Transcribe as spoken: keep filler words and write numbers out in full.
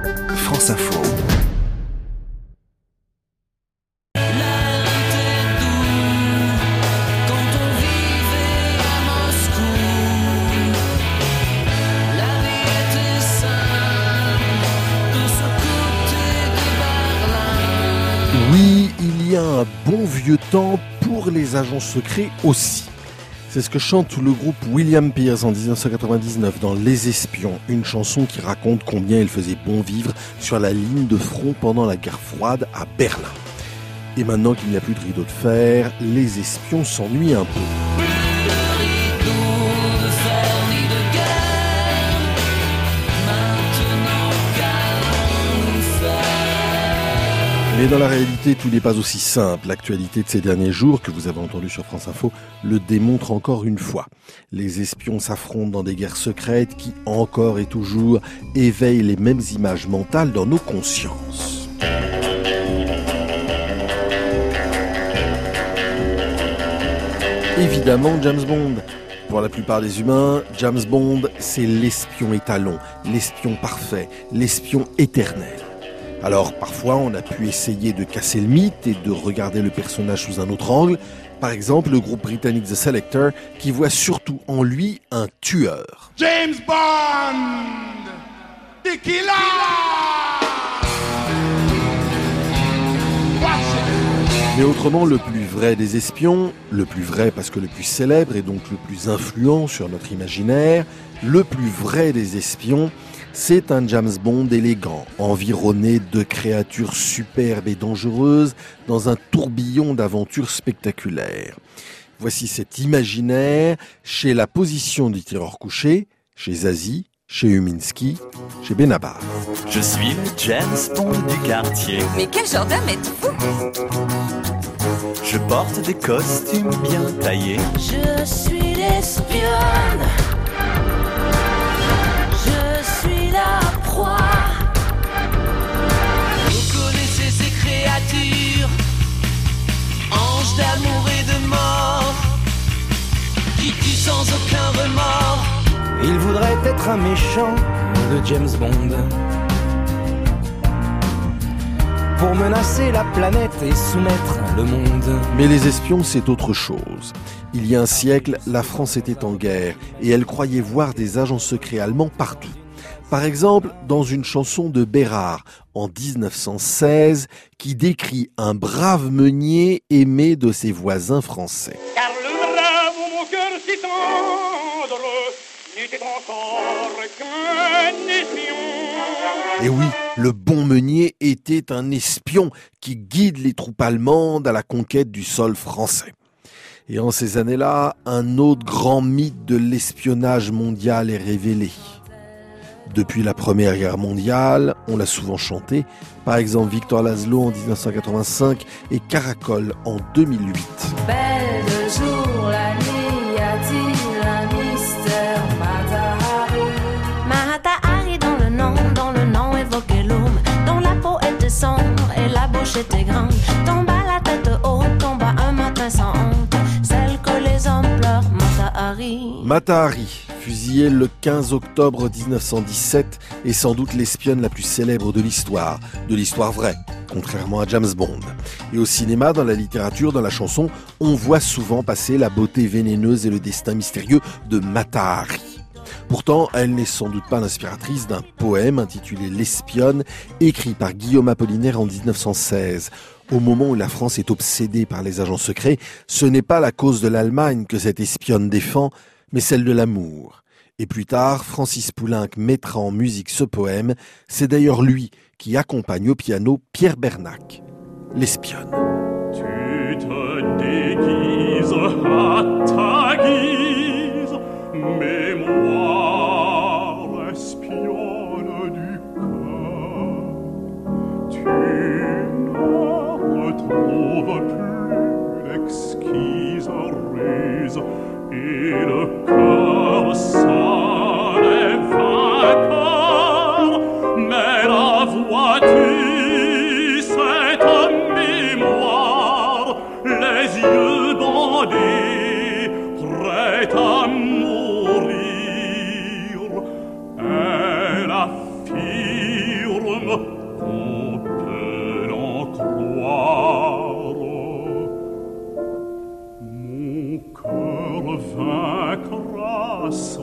France Info. Oui, il y a un bon vieux temps pour les agents secrets aussi. C'est ce que chante le groupe William Pierce en dix-neuf cent quatre-vingt-dix-neuf dans Les Espions, une chanson qui raconte combien il faisait bon vivre sur la ligne de front pendant la guerre froide à Berlin. Et maintenant qu'il n'y a plus de rideau de fer, les espions s'ennuient un peu. Mais dans la réalité, tout n'est pas aussi simple. L'actualité de ces derniers jours, que vous avez entendu sur France Info, le démontre encore une fois. Les espions s'affrontent dans des guerres secrètes qui, encore et toujours, éveillent les mêmes images mentales dans nos consciences. Évidemment, James Bond. Pour la plupart des humains, James Bond, c'est l'espion étalon, l'espion parfait, l'espion éternel. Alors parfois on a pu essayer de casser le mythe et de regarder le personnage sous un autre angle. Par exemple le groupe britannique The Selecter qui voit surtout en lui un tueur. James Bond, the killer. Mais autrement, le plus vrai des espions, le plus vrai parce que le plus célèbre et donc le plus influent sur notre imaginaire, le plus vrai des espions, c'est un James Bond élégant, environné de créatures superbes et dangereuses dans un tourbillon d'aventures spectaculaires. Voici cet imaginaire chez la position du tireur couché, chez Zazie, chez Uminski, chez Benabar. Je suis le James Bond du quartier. Mais quel genre d'homme êtes-vous ? Je porte des costumes bien taillés. Je suis l'espionne. Je suis la proie. Vous connaissez ces créatures, anges d'amour et de mort, qui tuent sans aucun remords. Il voudrait être un méchant de James Bond pour menacer la planète et soumettre le monde. Mais les espions, c'est autre chose. Il y a un siècle, la France était en guerre et elle croyait voir des agents secrets allemands partout. Par exemple, dans une chanson de Bérard, en dix-neuf cent seize, qui décrit un brave meunier aimé de ses voisins français. Car le brave où mon cœur si tendre n'était encore qu'un espion. Et oui, le bon meunier était un espion qui guide les troupes allemandes à la conquête du sol français. Et en ces années-là, un autre grand mythe de l'espionnage mondial est révélé. Depuis la Première Guerre mondiale, on l'a souvent chanté, par exemple Victor Laszlo en dix-neuf cent quatre-vingt-cinq et Caracol en deux mille huit. Belle de jour, la nuit, y a-t-il un mystère? Mata Hari, Mata Hari dans le nom, dans le nom évoquait l'homme, dont la peau était sombre et la bouche était grande, tomba la tête haute, tomba un matin sans honte, celle que les hommes pleurent, Mata Hari. Mata Hari, fusillée le quinze octobre dix-neuf cent dix-sept, est sans doute l'espionne la plus célèbre de l'histoire, de l'histoire vraie, contrairement à James Bond. Et au cinéma, dans la littérature, dans la chanson, on voit souvent passer la beauté vénéneuse et le destin mystérieux de Mata Hari. Pourtant, elle n'est sans doute pas l'inspiratrice d'un poème intitulé L'Espionne, écrit par Guillaume Apollinaire en dix-neuf cent seize. Au moment où la France est obsédée par les agents secrets, ce n'est pas la cause de l'Allemagne que cette espionne défend, mais celle de l'amour. Et plus tard, Francis Poulenc mettra en musique ce poème. C'est d'ailleurs lui qui accompagne au piano Pierre Bernac, l'espionne. Tu te déguises à ta guise, mais moi, espionne du cœur, tu ne retrouves plus l'exquise ruse et le cœur s'en est vainqueur, mais la vois-tu, cette mémoire, les yeux bandés, prêts à mourir, elle affirme qu'on peut l'en croire. Mon cœur vaincra son